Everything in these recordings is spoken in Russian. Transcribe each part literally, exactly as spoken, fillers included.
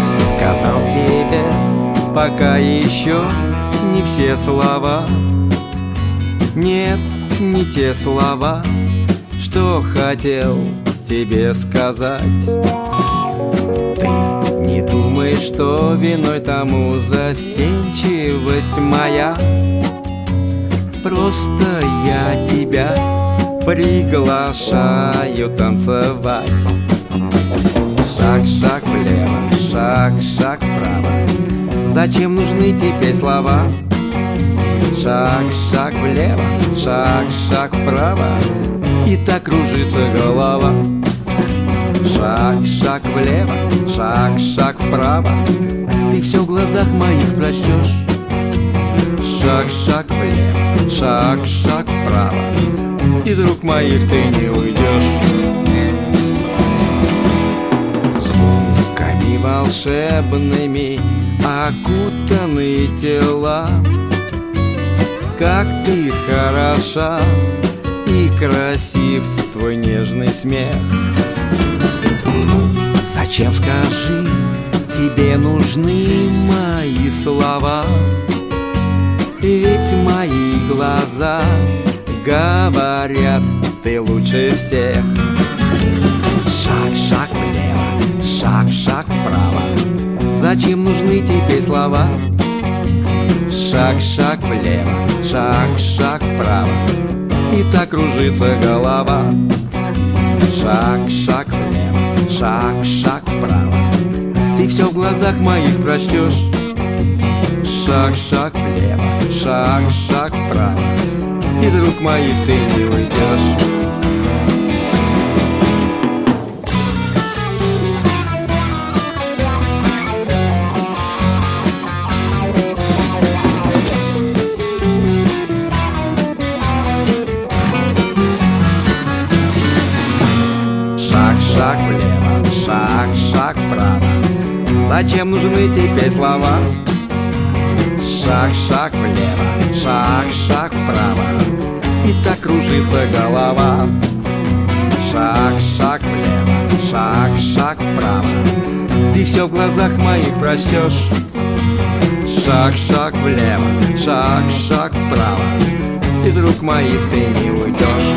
сказал тебе пока еще не все слова. Нет, не те слова, что хотел тебе сказать. Ты не думай, что виной тому застенчивость моя. Просто я тебя приглашаю танцевать. Шаг, шаг влево, шаг, шаг вправо. Зачем нужны теперь слова? Шаг, шаг влево, шаг, шаг вправо. И так кружится голова. Шаг, шаг влево, шаг, шаг вправо. Ты все в глазах моих прочтешь. Шаг, шаг влево, шаг, шаг вправо. Из рук моих ты не уйдешь. Звуками волшебными окутаны тела. Как ты хороша и красив твой нежный смех. Зачем, скажи, тебе нужны мои слова? Ведь мои глаза говорят, ты лучше всех. Шаг, шаг влево, шаг, шаг вправо. Зачем нужны теперь слова? Шаг, шаг влево, шаг, шаг вправо. И так кружится голова. Шаг, шаг влево, шаг, шаг вправо. Ты все в глазах моих прочтешь. Шаг, шаг влево, шаг, шаг вправо. Из рук моих ты не уйдешь. Шаг влево, шаг, шаг вправо. Зачем нужны теперь слова? Шаг, шаг влево, шаг, шаг вправо. И так кружится голова. Шаг, шаг влево, шаг, шаг вправо. Ты все в глазах моих прочтешь. Шаг, шаг влево, шаг, шаг вправо. Из рук моих ты не уйдешь.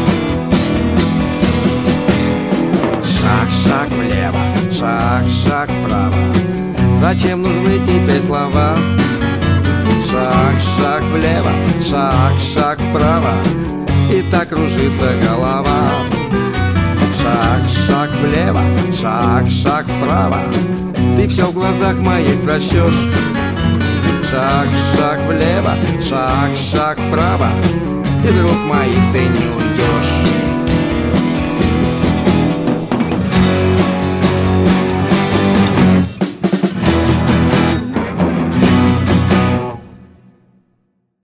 Шаг, шаг влево, шаг, шаг вправо. Зачем нужны теперь слова? Шаг, шаг влево, шаг, шаг вправо. И так кружится голова. Шаг, шаг влево, шаг, шаг вправо. Ты все в глазах моих прочтешь. Шаг, шаг влево, шаг, шаг вправо. Из рук моих ты не уйдешь.